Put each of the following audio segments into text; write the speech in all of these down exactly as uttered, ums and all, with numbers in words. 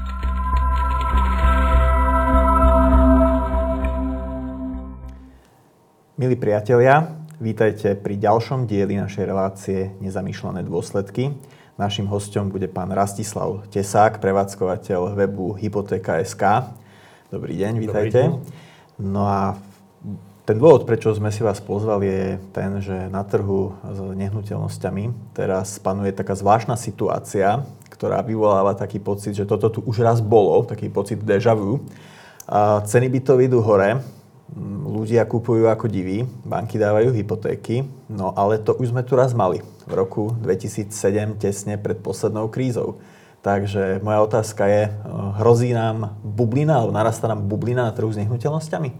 Milí priatelia, vítajte pri ďalšom dieli našej relácie Nezamýšľané dôsledky. Naším hosťom bude pán Rastislav Tesák, prevádzkovateľ webu hypotéka bodka es ká. Dobrý deň, vítajte. Dobrý deň. No a ten dôvod, prečo sme si vás pozvali, je ten, že na trhu s nehnuteľnosťami teraz panuje taká zvláštna situácia, ktorá vyvoláva taký pocit, že toto tu už raz bolo, taký pocit déjà vu. A ceny bytov idú hore. Ľudia kupujú ako diví, banky dávajú hypotéky, no ale to už sme tu raz mali v roku dvetisícsedem, tesne pred poslednou krízou. Takže moja otázka je, hrozí nám bublina, alebo narastá nám bublina na trhu s nehnuteľnosťami?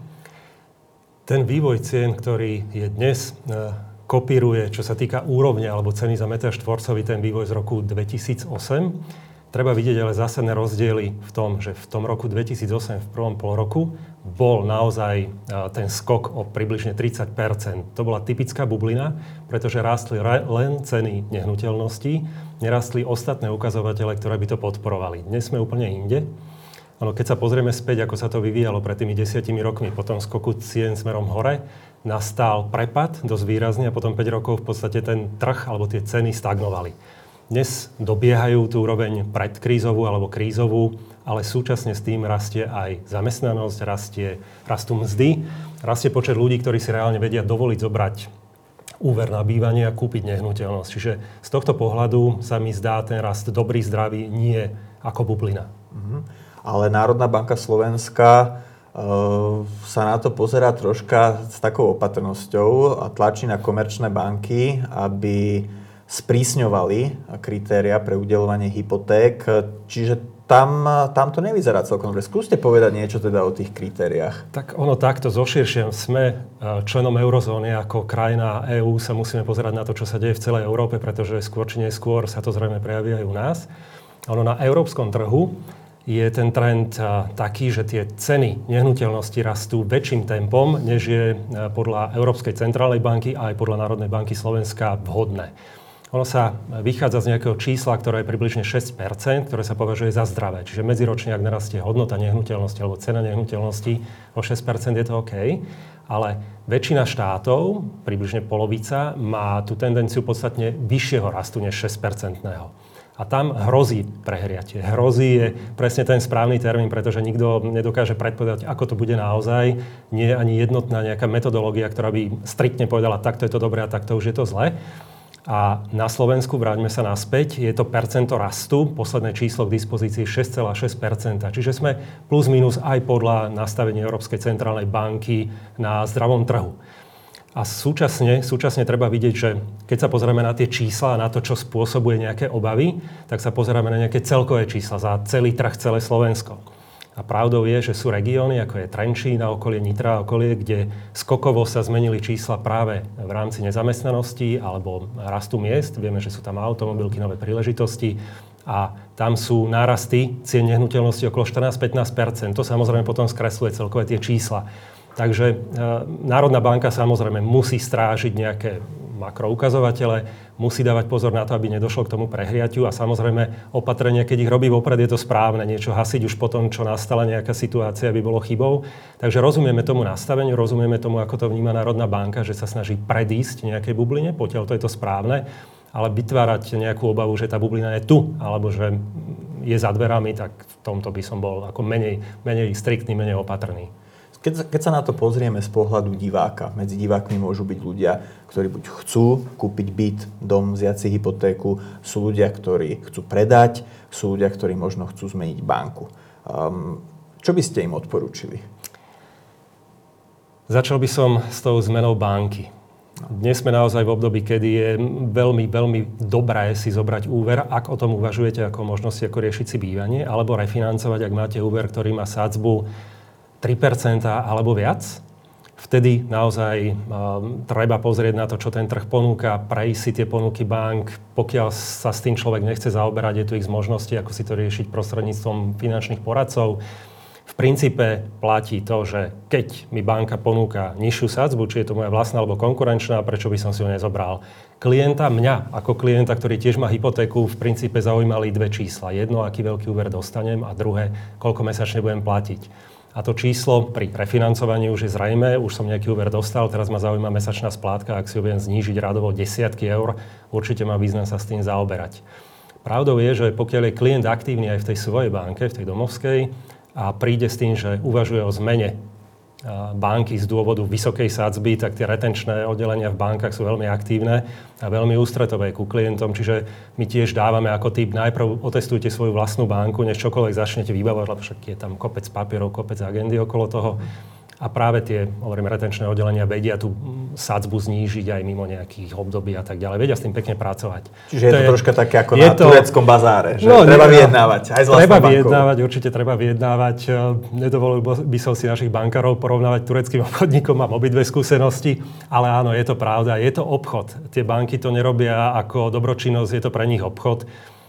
Ten vývoj cien, ktorý je dnes, kopíruje, čo sa týka úrovne alebo ceny za meter štvorcový, ten vývoj z roku dvetisícosem. Treba vidieť ale zásadné rozdiely v tom, že v tom roku dvetisícosem, v prvom pol roku, bol naozaj ten skok o približne tridsať percent. To bola typická bublina, pretože rástli len ceny nehnuteľností, nerastli ostatné ukazovatele, ktoré by to podporovali. Dnes sme úplne inde. Ano, keď sa pozrieme späť, ako sa to vyvíjalo pred tými desiatimi rokmi, po tom skoku cien smerom hore, nastal prepad dosť výrazný a potom päť rokov v podstate ten trh alebo tie ceny stagnovali. Dnes dobiehajú tú úroveň predkrízovú alebo krízovú, ale súčasne s tým rastie aj zamestnanosť, rastie, rastú mzdy, rastie počet ľudí, ktorí si reálne vedia dovoliť zobrať úver na bývanie a kúpiť nehnuteľnosť. Čiže z tohto pohľadu sa mi zdá ten rast dobrý, zdravý, nie ako bublina. Mhm. Ale Národná banka Slovenska e, sa na to pozerá troška s takou opatrnosťou a tlačí na komerčné banky, aby sprísňovali kritéria pre udeľovanie hypoték, čiže tam, tam to nevyzerá celkom dobre. Skúste povedať niečo teda o tých kritériách. Tak ono takto zoširšie. Sme členom eurozóny, ako krajina EÚ sa musíme pozerať na to, čo sa deje v celej Európe, pretože skôr či neskôr sa to zrejme prejaví aj u nás. Ono na európskom trhu je ten trend taký, že tie ceny nehnuteľnosti rastú väčším tempom, než je podľa Európskej centrálnej banky a aj podľa Národnej banky Slovenska vhodné. Ono sa vychádza z nejakého čísla, ktoré je približne šesť percent, ktoré sa považuje za zdravé. Čiže medziročne, ak narastie hodnota nehnuteľnosti alebo cena nehnuteľnosti o šesť percent, je to OK. Ale väčšina štátov, približne polovica, má tú tendenciu podstatne vyššieho rastu než šesť percentného. A tam hrozí prehriatie. Hrozí je presne ten správny termín, pretože nikto nedokáže predpovedať, ako to bude naozaj. Nie je ani jednotná nejaká metodológia, ktorá by striktne povedala, takto je to dobré a takto už je to zlé. A na Slovensku, vráťme sa naspäť, je to percento rastu, posledné číslo k dispozícii šesť celá šesť percent. Čiže sme plus minus aj podľa nastavenia Európskej centrálnej banky na zdravom trhu. A súčasne, súčasne treba vidieť, že keď sa pozrieme na tie čísla a na to, čo spôsobuje nejaké obavy, tak sa pozeráme na nejaké celkové čísla za celý trh, celé Slovensko. A pravdou je, že sú regióny, ako je Trenčín a okolie Nitra a okolie, kde skokovo sa zmenili čísla práve v rámci nezamestnanosti alebo rastu miest. Vieme, že sú tam automobilky, nové príležitosti a tam sú nárasty cien nehnuteľnosti okolo štrnásť až pätnásť percent. To samozrejme potom skresluje celkové tie čísla. Takže e, Národná banka samozrejme musí strážiť nejaké makroukazovatele, musí dávať pozor na to, aby nedošlo k tomu prehriatiu a samozrejme opatrenia, keď ich robí vopred, je to správne. Niečo hasiť už potom, čo nastala nejaká situácia, by bolo chybou. Takže rozumieme tomu nastaveniu, rozumieme tomu, ako to vníma Národná banka, že sa snaží predísť nejakej bubline, potiaľ to je to správne, ale vytvárať nejakú obavu, že tá bublina je tu, alebo že je za dverami, tak v tomto by som bol ako menej, menej striktný, menej opatrný. Keď, keď sa na to pozrieme z pohľadu diváka, medzi divákmi môžu byť ľudia, ktorí buď chcú kúpiť byt, dom, vziať si hypotéku, sú ľudia, ktorí chcú predať, sú ľudia, ktorí možno chcú zmeniť banku. Um, čo by ste im odporúčili? Začal by som s tou zmenou banky. Dnes sme naozaj v období, kedy je veľmi, veľmi dobré si zobrať úver, ak o tom uvažujete ako možnosti, ako riešiť si bývanie, alebo refinancovať, ak máte úver, ktorý má sadzbu tri percentá alebo viac. Vtedy naozaj um, treba pozrieť na to, čo ten trh ponúka, prejsť si tie ponuky bank. Pokiaľ sa s tým človek nechce zaoberať, je tu ich možnosti, ako si to riešiť prostredníctvom finančných poradcov. v princípe platí to, že keď mi banka ponúka nižšiu sadzbu, či je to moja vlastná alebo konkurenčná, prečo by som si ju nezobral. Klienta, mňa ako klienta, ktorý tiež má hypotéku, v princípe zaujímali dve čísla. Jedno, aký veľký úver dostanem a druhé, koľko mesačne budem platiť. A to číslo pri refinancovaní už je zrejmé, už som nejaký úver dostal, teraz ma zaujíma mesačná splátka, ak si ju viem znížiť radovo desiatky eur, určite má význam sa s tým zaoberať. Pravdou je, že pokiaľ je klient aktívny aj v tej svojej banke, v tej domovskej, a príde s tým, že uvažuje o zmene banky z dôvodu vysokej sadzby, tak tie retenčné oddelenia v bankách sú veľmi aktívne a veľmi ústretové ku klientom. Čiže my tiež dávame ako tip, najprv otestujte svoju vlastnú banku, než čokoľvek začnete vybavovať, lebo však je tam kopec papierov, kopec agendy okolo toho. A práve tie, hovorím, retenčné oddelenia vedia tú sadzbu znížiť aj mimo nejakých období a tak ďalej. Vedia s tým pekne pracovať. Čiže to je to je, troška také ako na to, tureckom bazáre, že no, treba vyjednávať aj s vlastnou treba bankou. vyjednávať, určite treba vyjednávať. Nedovolil by som si našich bankárov porovnávať tureckým obchodníkom, mám obidve skúsenosti, ale áno, je to pravda, je to obchod. Tie banky to nerobia ako dobročinnosť, je to pre nich obchod.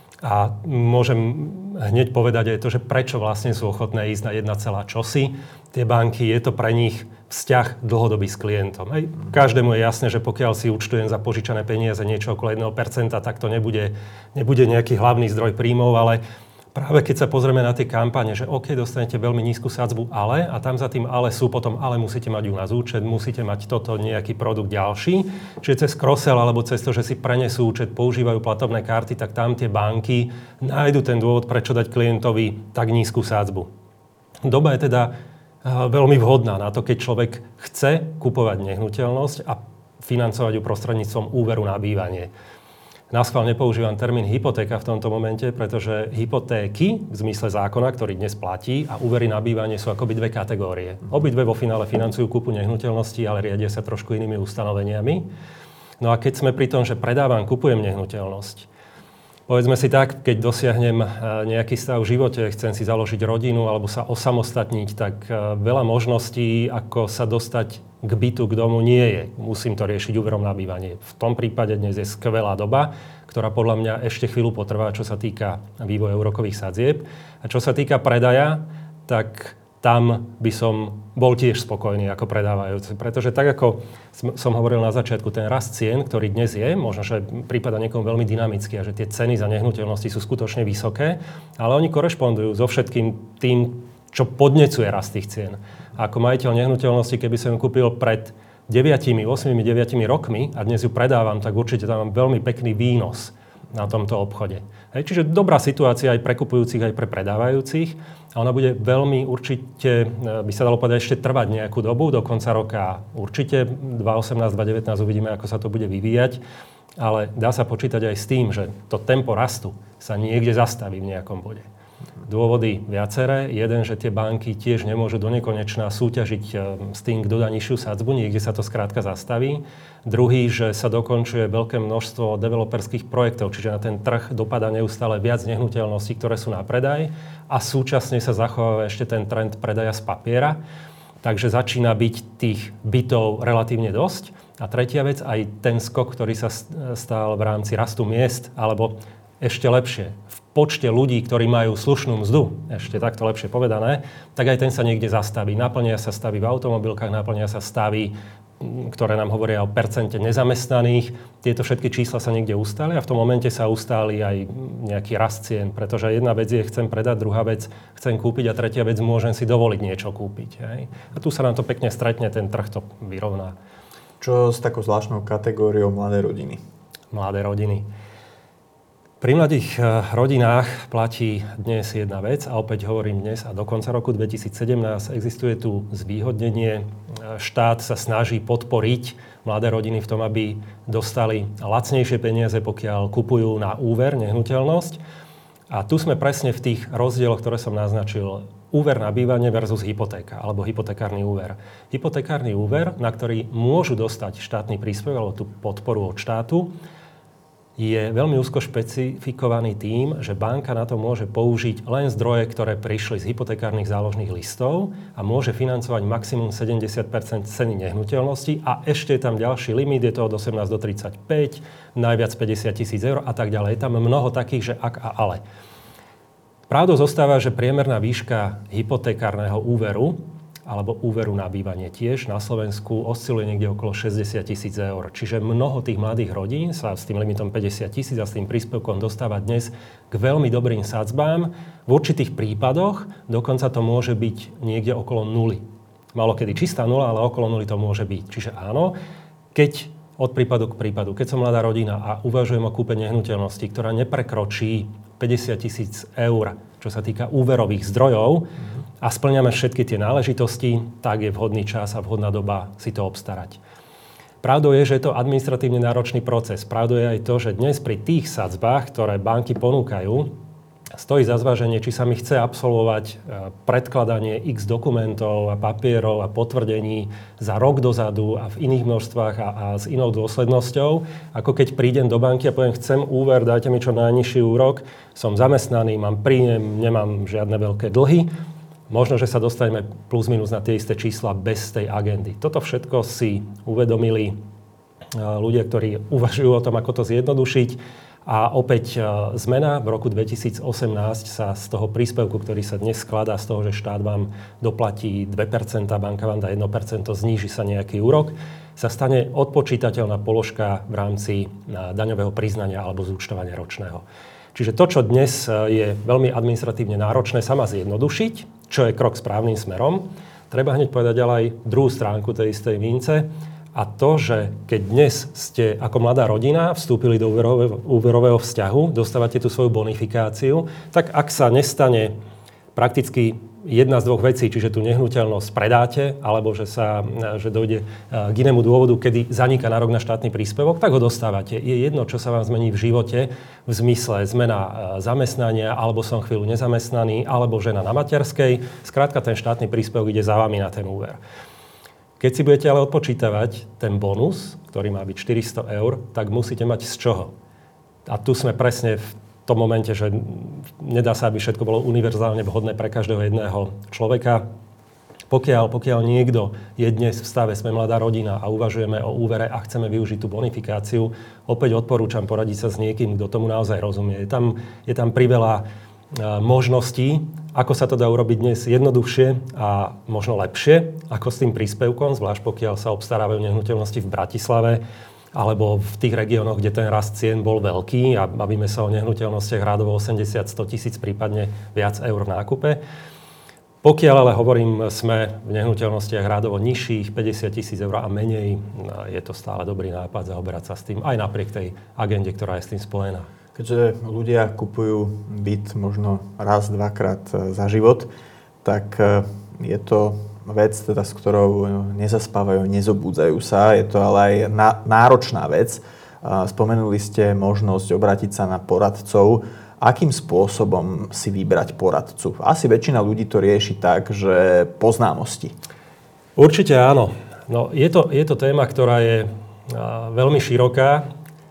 A môžem hneď povedať aj to, že prečo vlastne sú ochotné ísť na jedna celá čosi. Tie banky, je to pre nich vzťah dlhodobý s klientom. Hej. Každému je jasné, že pokiaľ si účtujem za požičané peniaze niečo okolo jedno percento, tak to nebude, nebude nejaký hlavný zdroj príjmov, ale práve keď sa pozrieme na tie kampane, že OK, dostanete veľmi nízku sadzbu, ale, a tam za tým ale sú potom, ale musíte mať u nás účet, musíte mať toto nejaký produkt ďalší. Čiže cez cross-sell alebo cez to, že si prenesú účet, používajú platobné karty, tak tam tie banky nájdu ten dôvod, prečo dať klientovi tak nízku sadzbu. Doba je teda veľmi vhodná na to, keď človek chce kupovať nehnuteľnosť a financovať ju prostredníctvom úveru na bývanie. Naschvál nepoužívam termín hypotéka v tomto momente, pretože hypotéky v zmysle zákona, ktorý dnes platí, a úvery na bývanie sú akoby dve kategórie. Obidve vo finále financujú kúpu nehnuteľnosti, ale riadia sa trošku inými ustanoveniami. No a keď sme pri tom, že predávam, kupujem nehnuteľnosť, povedzme si tak, keď dosiahnem nejaký stav v živote, chcem si založiť rodinu alebo sa osamostatniť, tak veľa možností, ako sa dostať k bytu, k domu, nie je. Musím to riešiť úverom na bývanie. V tom prípade dnes je skvelá doba, ktorá podľa mňa ešte chvíľu potrvá, čo sa týka vývoja úrokových sadzieb. A čo sa týka predaja, tak tam by som bol tiež spokojný ako predávajúci. Pretože tak, ako som hovoril na začiatku, ten rast cien, ktorý dnes je, možno, že prípada niekomu veľmi dynamicky a že tie ceny za nehnuteľnosti sú skutočne vysoké, ale oni korešpondujú so všetkým tým, čo podnecuje rast tých cien. A ako majiteľ nehnuteľnosti, keby som ju kúpil pred deviatimi, ôsmimi, deviatimi rokmi a dnes ju predávam, tak určite tam mám veľmi pekný výnos na tomto obchode. Hej, čiže dobrá situácia aj pre kupujúcich, aj pre predávajúcich. A ona bude veľmi určite, by sa dalo povedať, ešte trvať nejakú dobu, do konca roka určite. dvetisícosemnásť dvetisícdevätnásť uvidíme, ako sa to bude vyvíjať. Ale dá sa počítať aj s tým, že to tempo rastu sa niekde zastaví v nejakom bode. Dôvody viaceré. Jeden, že tie banky tiež nemôžu do nekonečna súťažiť s tým, kto dá nižšiu sadzbu. Niekde sa to skrátka zastaví. Druhý, že sa dokončuje veľké množstvo developerských projektov, čiže na ten trh dopadá neustále viac nehnuteľností, ktoré sú na predaj a súčasne sa zachováva ešte ten trend predaja z papiera. Takže začína byť tých bytov relatívne dosť. A tretia vec, aj ten skok, ktorý sa stal v rámci rastu miest, alebo ešte lepšie, v počte ľudí, ktorí majú slušnú mzdu, ešte takto lepšie povedané, tak aj ten sa niekde zastaví. Naplnia sa stavy v automobilkách, naplnia sa stavy, ktoré nám hovoria o percente nezamestnaných. Tieto všetky čísla sa niekde ustáli a v tom momente sa ustáli aj nejaký rast cien, pretože jedna vec je, chcem predať, druhá vec chcem kúpiť a tretia vec, môžem si dovoliť niečo kúpiť. Hej. A tu sa nám to pekne stretne, ten trh to vyrovná. Čo s takou zvláštnou kategóriou mladé rodiny? Mladé rodiny. Pri mladých rodinách platí dnes jedna vec a opäť hovorím dnes a do konca roku dvetisícsedemnásť existuje tu zvýhodnenie. Štát sa snaží podporiť mladé rodiny v tom, aby dostali lacnejšie peniaze, pokiaľ kupujú na úver nehnuteľnosť. A tu sme presne v tých rozdieloch, ktoré som naznačil. Úver na bývanie versus hypotéka alebo hypotekárny úver. Hypotekárny úver, na ktorý môžu dostať štátny príspevok alebo tú podporu od štátu, je veľmi úzko špecifikovaný tým, že banka na to môže použiť len zdroje, ktoré prišli z hypotekárnych záložných listov a môže financovať maximum sedemdesiat percent ceny nehnuteľnosti a ešte je tam ďalší limit, je to od osemnásť do tridsaťpäť, najviac päťdesiat tisíc eur a tak ďalej. Je tam mnoho takých, že ak a ale. Pravdou zostáva, že priemerná výška hypotekárneho úveru alebo úveru na bývanie tiež na Slovensku osciluje niekde okolo šesťdesiat tisíc eur. Čiže mnoho tých mladých rodín sa s tým limitom päťdesiat tisíc a s tým príspevkom dostáva dnes k veľmi dobrým sadzbám. V určitých prípadoch dokonca to môže byť niekde okolo nuly. Malokedy čistá nula, ale okolo nuly to môže byť. Čiže áno, keď od prípadu k prípadu, keď som mladá rodina a uvažujem o kúpe nehnuteľnosti, ktorá neprekročí päťdesiat tisíc eur, čo sa týka úverových zdrojov, a spĺňame všetky tie náležitosti, tak je vhodný čas a vhodná doba si to obstarať. Pravdou je, že je to administratívne náročný proces. Pravdou je aj to, že dnes pri tých sadzbách, ktoré banky ponúkajú, stojí za zváženie, či sa mi chce absolvovať predkladanie x dokumentov a papierov a potvrdení za rok dozadu a v iných množstvách a, a s inou dôslednosťou, ako keď prídem do banky a poviem, chcem úver, dajte mi čo najnižší úrok, som zamestnaný, mám príjem, nemám žiadne veľké dlhy. Možno, že sa dostaneme plus minus na tie isté čísla bez tej agendy. Toto všetko si uvedomili ľudia, ktorí uvažujú o tom, ako to zjednodušiť. A opäť zmena v roku dvetisícosemnásť sa z toho príspevku, ktorý sa dnes skladá z toho, že štát vám doplatí dve percentá, banka vám dá jedno percento, zníži sa nejaký úrok, sa stane odpočítateľná položka v rámci daňového priznania alebo zúčtovania ročného. Čiže to, čo dnes je veľmi administratívne náročné, sa má zjednodušiť, čo je krok správnym smerom. Treba hneď povedať ale aj druhú stránku tej istej mince. A to, že keď dnes ste ako mladá rodina vstúpili do úverového, úverového vzťahu, dostávate tú svoju bonifikáciu, tak ak sa nestane prakticky jedna z dvoch vecí, čiže tú nehnuteľnosť predáte, alebo že sa že dojde k inému dôvodu, kedy zaniká nárok na štátny príspevok, tak ho dostávate. Je jedno, čo sa vám zmení v živote, v zmysle zmena zamestnania, alebo som chvíľu nezamestnaný, alebo žena na materskej. Skrátka, ten štátny príspevok ide za vami na ten úver. Keď si budete ale odpočítavať ten bonus, ktorý má byť štyristo eur, tak musíte mať z čoho. A tu sme presne v v tom momente, že nedá sa, aby všetko bolo univerzálne vhodné pre každého jedného človeka. Pokiaľ, pokiaľ niekto je dnes v stave, sme mladá rodina a uvažujeme o úvere a chceme využiť tú bonifikáciu, opäť odporúčam poradiť sa s niekým, kto tomu naozaj rozumie. Je tam, je tam priveľa možností, ako sa to dá urobiť dnes jednoduchšie a možno lepšie, ako s tým príspevkom, zvlášť pokiaľ sa obstarávajú nehnuteľnosti v Bratislave, alebo v tých regiónoch, kde ten rast cien bol veľký a bavíme sa o nehnuteľnostiach rádovo osemdesiat až sto tisíc, prípadne viac eur v nákupe. Pokiaľ ale hovorím, sme v nehnuteľnostiach rádovo nižších, päťdesiat tisíc eur a menej, je to stále dobrý nápad zaoberať sa s tým, aj napriek tej agende, ktorá je s tým spojená. Keďže ľudia kupujú byt možno raz, dvakrát za život, tak je to vec, teda, s ktorou nezaspávajú, nezobúdzajú sa. Je to ale aj náročná vec. Spomenuli ste možnosť obrátiť sa na poradcov. Akým spôsobom si vybrať poradcu? Asi väčšina ľudí to rieši tak, že po známosti. Určite áno. No, je to, je to téma, ktorá je veľmi široká.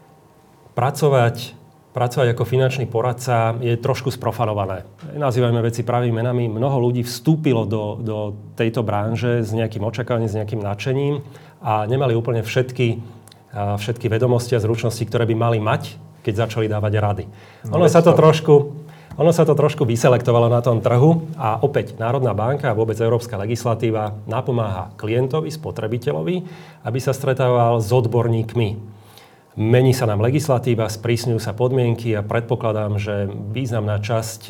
Pracovať Pracovať ako finančný poradca je trošku sprofanované. Nazývajme veci pravými menami. Mnoho ľudí vstúpilo do, do tejto branže s nejakým očakávaním, s nejakým nadšením a nemali úplne všetky, všetky vedomosti a zručnosti, ktoré by mali mať, keď začali dávať rady. No, ono, sa to trošku, ono sa to trošku vyselektovalo na tom trhu a opäť Národná banka a vôbec európska legislatíva napomáha klientovi, spotrebiteľovi, aby sa stretával s odborníkmi. Mení sa nám legislatíva, sprísňujú sa podmienky a predpokladám, že významná časť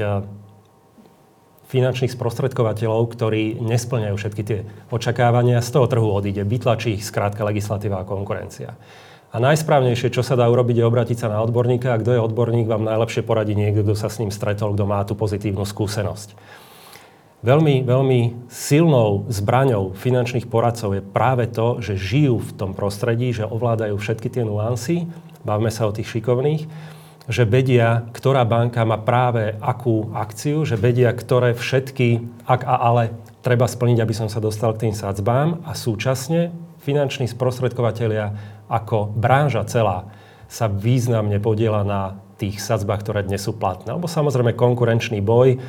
finančných sprostredkovateľov, ktorí nespĺňajú všetky tie očakávania, z toho trhu odíde. Vytlačí ich skrátka legislatíva a konkurencia. A najsprávnejšie, čo sa dá urobiť, je obrátiť sa na odborníka. A kto je odborník, vám najlepšie poradí niekto, kto sa s ním stretol, kto má tú pozitívnu skúsenosť. Veľmi, veľmi silnou zbraňou finančných poradcov je práve to, že žijú v tom prostredí, že ovládajú všetky tie nuancy, bavme sa o tých šikovných, že vedia, ktorá banka má práve akú akciu, že vedia, ktoré všetky, ak a ale, treba splniť, aby som sa dostal k tým sadzbám a súčasne finanční sprostredkovatelia ako branža celá sa významne podieľa na tých sadzbách, ktoré dnes sú platné. Lebo samozrejme konkurenčný boj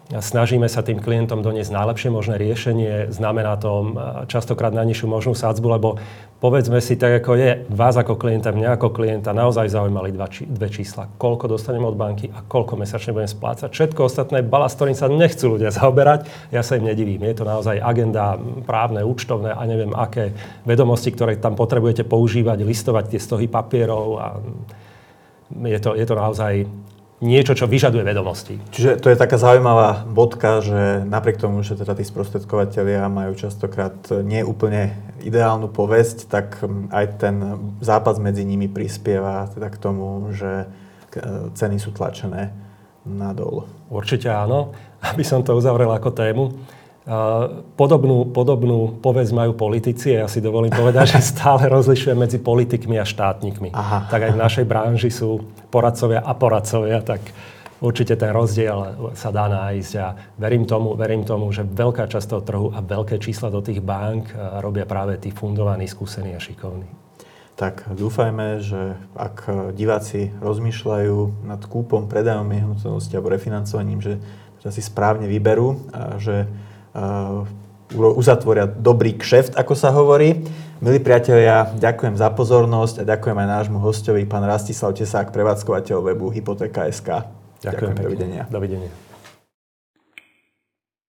Snažíme sa tým klientom doniesť najlepšie možné riešenie, znamená to častokrát najnižšiu možnú sadzbu, lebo povedzme si tak, ako je, vás ako klienta, mňa ako klienta naozaj zaujímali dva, či, dve čísla. Koľko dostanem od banky a koľko mesačne budem splácať. Všetko ostatné balast, ktorým sa nechcú ľudia zaoberať, ja sa im nedivím. Je to naozaj agenda právne, účtovné a neviem aké vedomosti, ktoré tam potrebujete používať, listovať tie stohy papierov a je to, je to naozaj niečo, čo vyžaduje vedomosti. Čiže to je taká zaujímavá bodka, že napriek tomu, že teda tí sprostredkovatelia majú častokrát nie úplne ideálnu povesť, tak aj ten zápas medzi nimi prispieva teda k tomu, že ceny sú tlačené nadol. Určite áno. Aby som to uzavrel ako tému. Podobnú, podobnú povesť majú politici a ja si dovolím povedať, že stále rozlišujem medzi politikmi a štátnikmi. Aha. Tak aj v našej branži sú poradcovia a poradcovia, tak určite ten rozdiel sa dá nájsť a verím tomu, verím tomu, že veľká časť toho trhu a veľké čísla do tých bank robia práve tí fundovaní, skúsení a šikovní. Tak dúfajme, že ak diváci rozmýšľajú nad kúpom, predajom nehnuteľnosti alebo refinancovaním, že si správne vyberú a že Uh, uzatvoria dobrý kšeft, ako sa hovorí. Milí priatelia, ďakujem za pozornosť a ďakujem aj nášmu hostovi, pán Rastislav Tesák, prevádzkovateľ webu hypotéka bodka es ká. Ďakujem, ďakujem, dovidenia. Dovidenia.